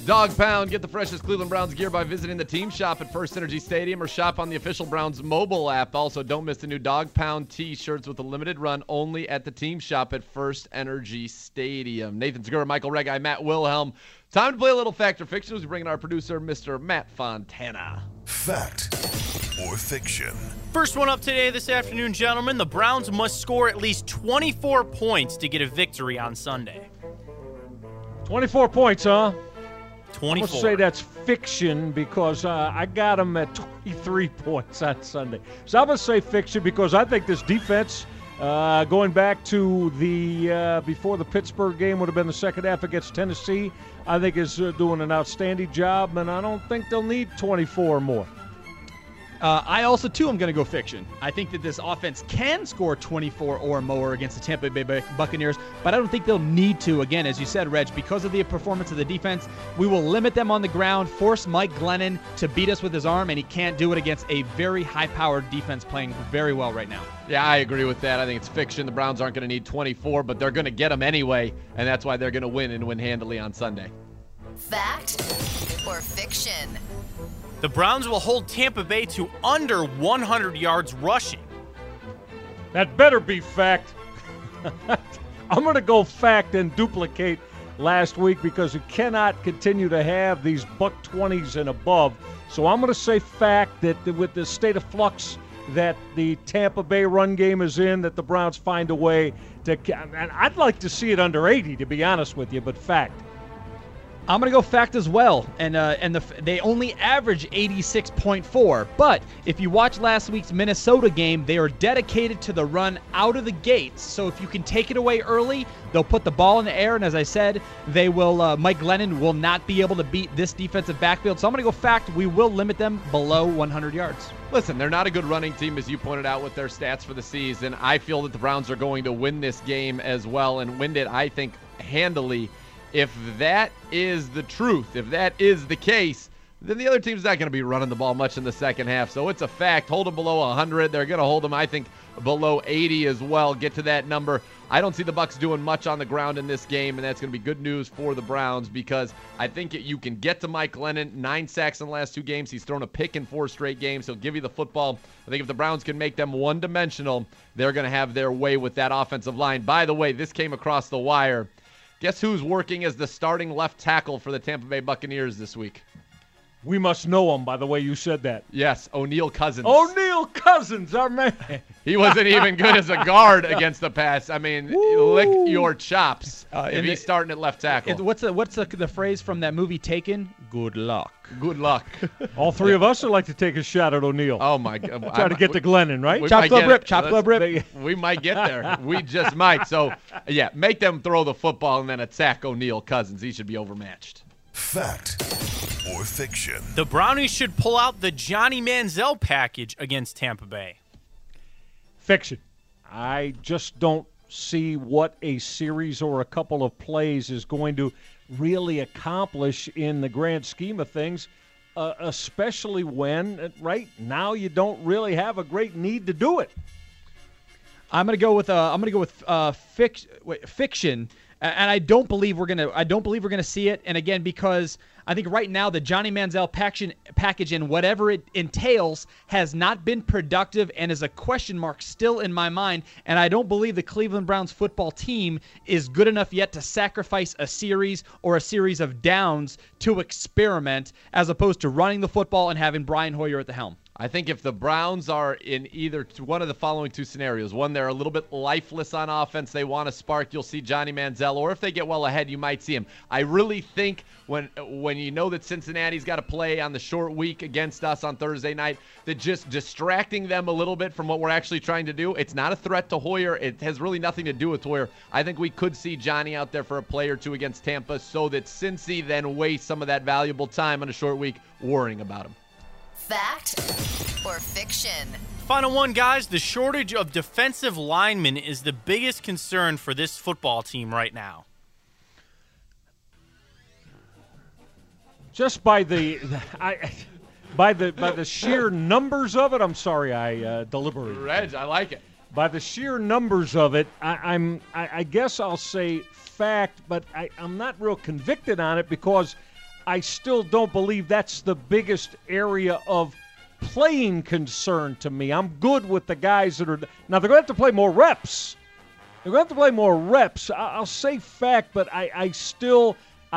Dog Pound. Get the freshest Cleveland Browns gear by visiting the team shop at First Energy Stadium or shop on the official Browns mobile app. Also, don't miss the new Dog Pound t-shirts with a limited run only at the team shop at First Energy Stadium. Nathan Segura, Michael Reggi, Matt Wilhelm. Time to play a little Fact or Fiction as we bring in our producer, Mr. Matt Fontana. Fact or fiction? First one up today this afternoon, gentlemen. The Browns must score at least 24 points to get a victory on Sunday. 24 points, huh? 24. I'm going to say that's fiction because I got them at 23 points on Sunday. So I'm going to say fiction because I think this defense, going back to the before the Pittsburgh game would have been the second half against Tennessee, I think is doing an outstanding job, and I don't think they'll need 24 more. I also, too, am going to go fiction. I think that this offense can score 24 or more against the Tampa Bay Buccaneers, but I don't think they'll need to. Again, as you said, Reg, because of the performance of the defense, we will limit them on the ground, force Mike Glennon to beat us with his arm, and he can't do it against a very high-powered defense playing very well right now. Yeah, I agree with that. I think it's fiction. The Browns aren't going to need 24, but they're going to get them anyway, and that's why they're going to win and win handily on Sunday. Fact or fiction? The Browns will hold Tampa Bay to under 100 yards rushing. That better be fact. I'm going to go fact and duplicate last week because we cannot continue to have these buck 20s and above. So I'm going to say fact that with the state of flux that the Tampa Bay run game is in, that the Browns find a way to – and I'd like to see it under 80, to be honest with you, but fact. I'm going to go fact as well, and they only average 86.4, but if you watch last week's Minnesota game, they are dedicated to the run out of the gates, so if you can take it away early, they'll put the ball in the air, and as I said, they will. Mike Glennon will not be able to beat this defensive backfield, so I'm going to go fact, we will limit them below 100 yards. Listen, they're not a good running team, as you pointed out with their stats for the season. I feel that the Browns are going to win this game as well, and win it, I think, handily. If that is the truth, if that is the case, then the other team's not going to be running the ball much in the second half. So it's a fact. Hold them below 100. They're going to hold them, I think, below 80 as well. Get to that number. I don't see the Bucs doing much on the ground in this game, and that's going to be good news for the Browns because I think you can get to Mike Glennon. 9 sacks in the last 2 games. He's thrown a pick in 4 straight games. He'll give you the football. I think if the Browns can make them one-dimensional, they're going to have their way with that offensive line. By the way, this came across the wire. Guess who's working as the starting left tackle for the Tampa Bay Buccaneers this week? We must know him, by the way you said that. Yes, O'Neal Cousins. O'Neal Cousins, our man. He wasn't even good as a guard against the pass. I mean, lick your chops if he's starting at left tackle. What's the phrase from that movie Taken? Good luck. Good luck. All 3 of us would like to take a shot at O'Neal. Oh, my God. Try to get to Glennon, right? Chop club rip. We might get there. We just might. So, yeah, make them throw the football and then attack O'Neal Cousins. He should be overmatched. Fact or fiction? The Brownies should pull out the Johnny Manziel package against Tampa Bay. Fiction. I just don't see what a series or a couple of plays is going to really accomplish in the grand scheme of things, especially when right now you don't really have a great need to do it. I'm gonna go with fiction, and I don't believe we're gonna see it. And again, because I think right now the Johnny Manziel package and whatever it entails has not been productive and is a question mark still in my mind. And I don't believe the Cleveland Browns football team is good enough yet to sacrifice a series or a series of downs to experiment as opposed to running the football and having Brian Hoyer at the helm. I think if the Browns are in either one of the following 2 scenarios, one, they're a little bit lifeless on offense, they want to spark, you'll see Johnny Manziel, or if they get well ahead, you might see him. I really think when you know that Cincinnati's got to play on the short week against us on Thursday night, that just distracting them a little bit from what we're actually trying to do, it's not a threat to Hoyer. It has really nothing to do with Hoyer. I think we could see Johnny out there for a play or 2 against Tampa so that Cincy then wastes some of that valuable time on a short week worrying about him. Fact or fiction? Final one, guys. The shortage of defensive linemen is the biggest concern for this football team right now. Just by the sheer numbers of it, I'm sorry I deliberated. Reg, I like it. By the sheer numbers of it, I guess I'll say fact, but I'm not real convicted on it because I still don't believe that's the biggest area of playing concern to me. I'm good with the guys that are – now, they're going to have to play more reps. They're going to have to play more reps. I'll say fact, but I still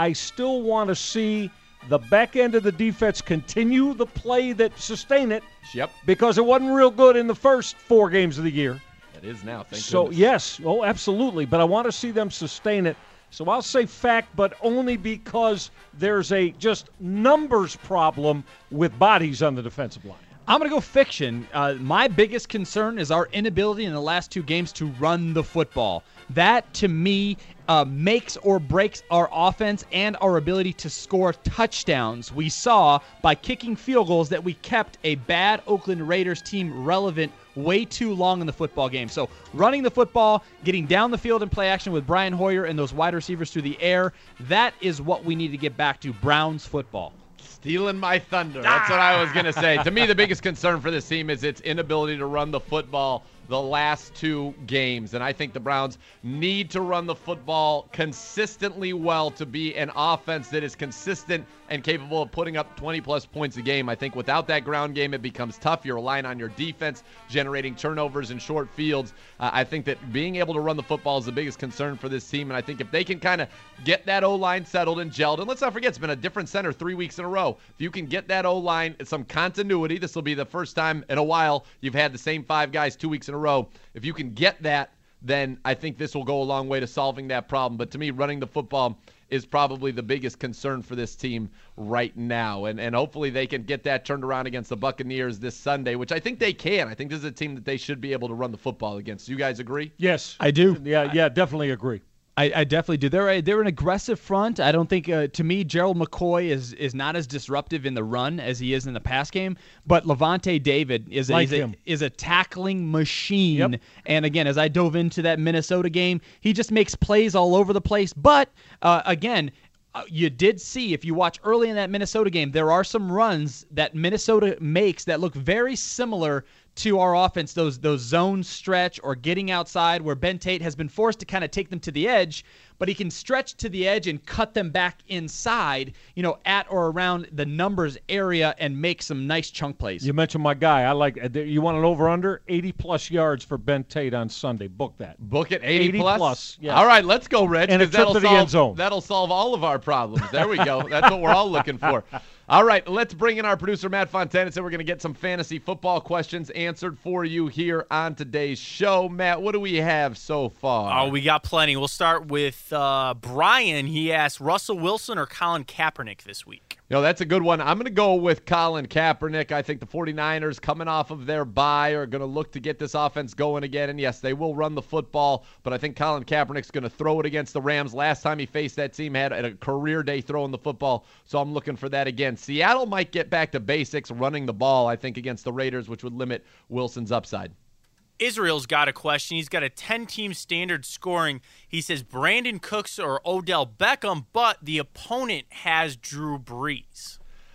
want to see the back end of the defense continue the play that sustain it. Yep. Because it wasn't real good in the first 4 games of the year. It is now, thank So, goodness. yes. Oh, absolutely. But I want to see them sustain it. So I'll say fact, but only because there's a just numbers problem with bodies on the defensive line. I'm going to go fiction. My biggest concern is our inability in the last 2 games to run the football. That, to me, makes or breaks our offense and our ability to score touchdowns. We saw by kicking field goals that we kept a bad Oakland Raiders team relevant way too long in the football game. So running the football, getting down the field and play action with Brian Hoyer and those wide receivers through the air, that is what we need to get back to, Browns football. Stealing my thunder. That's what I was going to say. To me, the biggest concern for this team is its inability to run the football the last 2 games. And I think the Browns need to run the football consistently well to be an offense that is consistent and capable of putting up 20-plus points a game. I think without that ground game, it becomes tough. You're relying on your defense, generating turnovers in short fields. I think that being able to run the football is the biggest concern for this team. And I think if they can kind of get that O-line settled and gelled, and let's not forget, it's been a different center 3 weeks in a row. If you can get that O-line some continuity, this will be the first time in a while you've had the same 5 guys 2 weeks in a row. If you can get that, then I think this will go a long way to solving that problem. But to me, running the football is probably the biggest concern for this team right now. And hopefully they can get that turned around against the Buccaneers this Sunday, which I think they can. I think this is a team that they should be able to run the football against. You guys agree? Yes. I do. Yeah, definitely agree. I definitely do. They're an aggressive front. I don't think, to me, Gerald McCoy is not as disruptive in the run as he is in the pass game. But Levante David is a tackling machine. Yep. And again, as I dove into that Minnesota game, he just makes plays all over the place. But again, you did see, if you watch early in that Minnesota game, there are some runs that Minnesota makes that look very similar to our offense, those zone stretch or getting outside where Ben Tate has been forced to kind of take them to the edge, but he can stretch to the edge and cut them back inside, at or around the numbers area and make some nice chunk plays. You mentioned my guy. I like. You want an over/under 80+ yards for Ben Tate on Sunday. Book that. Book it 80 plus. Yes. All right, let's go, Rich. And a trip to the end zone. That'll solve all of our problems. There we go. That's what we're all looking for. All right, let's bring in our producer, Matt Fontana, so we're going to get some fantasy football questions answered for you here on today's show. Matt, what do we have so far? Oh, we got plenty. We'll start with Brian. He asked Russell Wilson or Colin Kaepernick this week. That's a good one. I'm going to go with Colin Kaepernick. I think the 49ers, coming off of their bye, are going to look to get this offense going again. And, yes, they will run the football, but I think Colin Kaepernick's going to throw it against the Rams. Last time he faced that team, had a career day throwing the football, so I'm looking for that again. Seattle might get back to basics, running the ball, I think, against the Raiders, which would limit Wilson's upside. Israel's got a question. He's got a 10-team standard scoring. He says Brandon Cooks or Odell Beckham, but the opponent has Drew Brees.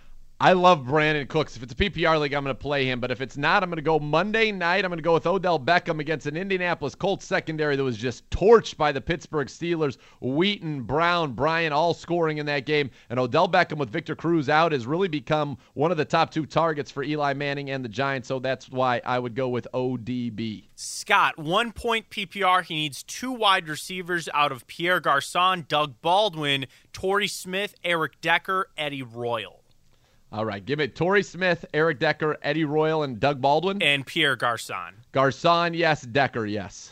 I love Brandon Cooks. If it's a PPR league, I'm going to play him. But if it's not, I'm going to go Monday night. I'm going to go with Odell Beckham against an Indianapolis Colts secondary that was just torched by the Pittsburgh Steelers. Wheaton, Brown, Bryant all scoring in that game. And Odell Beckham with Victor Cruz out has really become one of the top 2 targets for Eli Manning and the Giants. So that's why I would go with ODB. Scott, 1 point PPR. He needs 2 wide receivers out of Pierre Garçon, Doug Baldwin, Torrey Smith, Eric Decker, Eddie Royal. All right, give it Torrey Smith, Eric Decker, Eddie Royal, and Doug Baldwin. And Pierre Garçon. Garçon, yes. Decker, yes.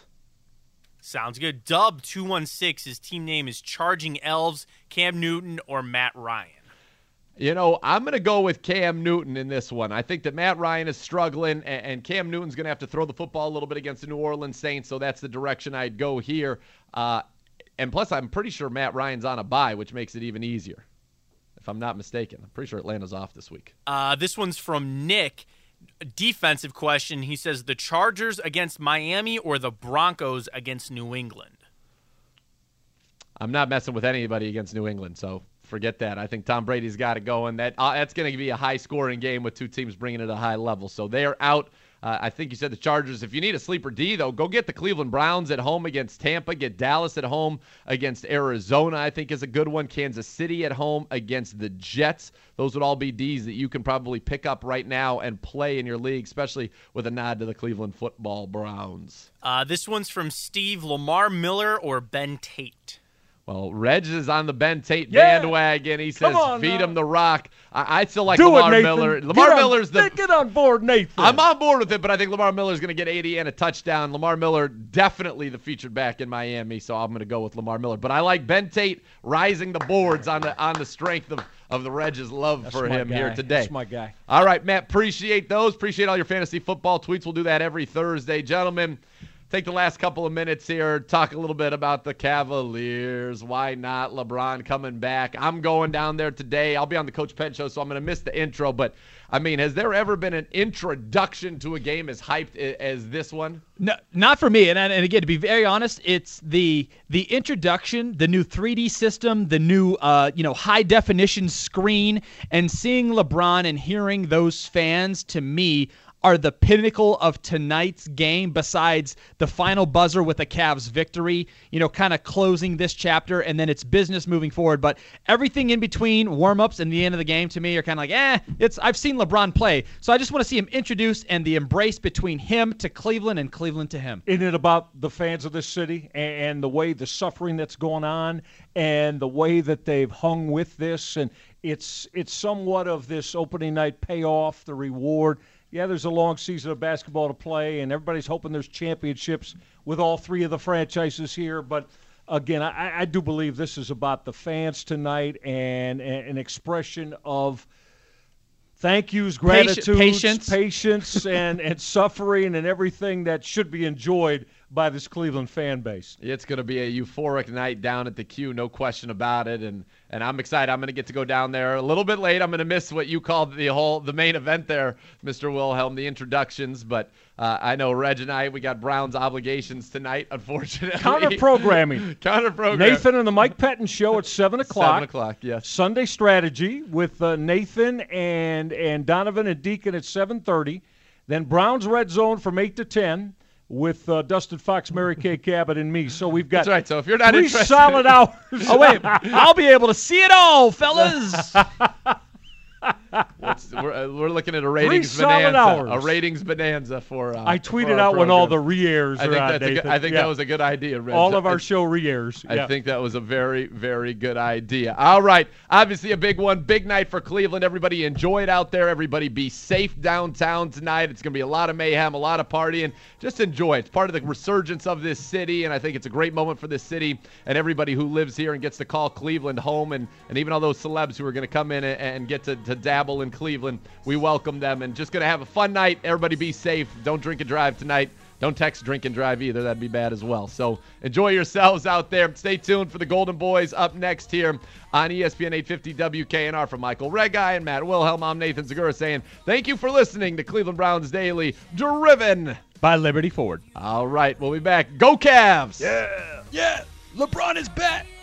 Sounds good. Dub 216, his team name is Charging Elves, Cam Newton, or Matt Ryan. I'm going to go with Cam Newton in this one. I think that Matt Ryan is struggling, and Cam Newton's going to have to throw the football a little bit against the New Orleans Saints, so that's the direction I'd go here. And plus, I'm pretty sure Matt Ryan's on a bye, which makes it even easier. If I'm not mistaken. I'm pretty sure Atlanta's off this week. This one's from Nick. Defensive question. He says the Chargers against Miami or the Broncos against New England? I'm not messing with anybody against New England, so forget that. I think Tom Brady's got it going. That's going to be a high-scoring game with 2 teams bringing it a high level. So they are out. I think you said the Chargers. If you need a sleeper D, though, go get the Cleveland Browns at home against Tampa. Get Dallas at home against Arizona, I think is a good one. Kansas City at home against the Jets. Those would all be Ds that you can probably pick up right now and play in your league, especially with a nod to the Cleveland football Browns. This one's from Steve. Lamar Miller or Ben Tate? Well, Reg is on the Ben Tate bandwagon. He says, feed him the rock. I still like Lamar Miller. Lamar Miller's get on board, Nathan. I'm on board with it, but I think Lamar Miller's going to get 80 and a touchdown. Lamar Miller, definitely the featured back in Miami, so I'm going to go with Lamar Miller. But I like Ben Tate rising the boards on the strength of the Reg's love for him here today. That's my guy. All right, Matt, appreciate those. Appreciate all your fantasy football tweets. We'll do that every Thursday. Gentlemen, take the last couple of minutes here, talk a little bit about the Cavaliers. Why not? LeBron coming back. I'm going down there today. I'll be on the Coach Penn Show, so I'm going to miss the intro. But, I mean, has there ever been an introduction to a game as hyped as this one? No, not for me. And again, to be very honest, it's the introduction, the new 3D system, the new high definition screen, and seeing LeBron and hearing those fans, to me, are the pinnacle of tonight's game besides the final buzzer with the Cavs victory, kind of closing this chapter, and then it's business moving forward. But everything in between warm-ups and the end of the game to me are kind of like, I've seen LeBron play. So I just want to see him introduced and the embrace between him to Cleveland and Cleveland to him. Isn't it about the fans of this city and the way the suffering that's going on and the way that they've hung with this? And it's somewhat of this opening night payoff, the reward. Yeah, there's a long season of basketball to play, and everybody's hoping there's championships with all three of the franchises here. But, again, I do believe this is about the fans tonight and an expression of thank yous, gratitude, patience and suffering and everything that should be enjoyed by this Cleveland fan base. It's going to be a euphoric night down at the Q, no question about it, and I'm excited. I'm going to get to go down there a little bit late. I'm going to miss what you called the main event there, Mr. Wilhelm, the introductions, but I know Reg and I, we got Browns obligations tonight, unfortunately. Counter-programming. Nathan and the Mike Pettin Show at 7 o'clock. 7 o'clock, yes. Sunday Strategy with Nathan and Donovan and Deacon at 7:30. Then Browns Red Zone from 8 to 10. With Dustin Fox, Mary Kay Cabot, and me. So we've got That's right. So if you're not 3 interested, solid hours. Oh, wait. I'll be able to see it all, fellas. we're looking at a ratings 3 solid bonanza. hours. A ratings bonanza for I tweeted out when all the re-airs are on, Nathan. I think that was a good idea, Reg. All of our show re-airs. I think that was a very, very good idea. All right. Obviously a big one. Big night for Cleveland. Everybody enjoy it out there. Everybody be safe downtown tonight. It's going to be a lot of mayhem, a lot of partying. Just enjoy it. It's part of the resurgence of this city, and I think it's a great moment for this city and everybody who lives here and gets to call Cleveland home, and even all those celebs who are going to come in and get to dabble in Cleveland. We welcome them, and just going to have a fun night. Everybody be safe. Don't drink and drive tonight. Don't text drink and drive either. That'd be bad as well. So enjoy yourselves out there. Stay tuned for the Golden Boys up next here on ESPN 850 WKNR. From Michael Regai and Matt Wilhelm, I'm Nathan Segura saying thank you for listening to Cleveland Browns Daily, driven by Liberty Ford. All right, we'll be back. Go Cavs! Yeah! LeBron is back!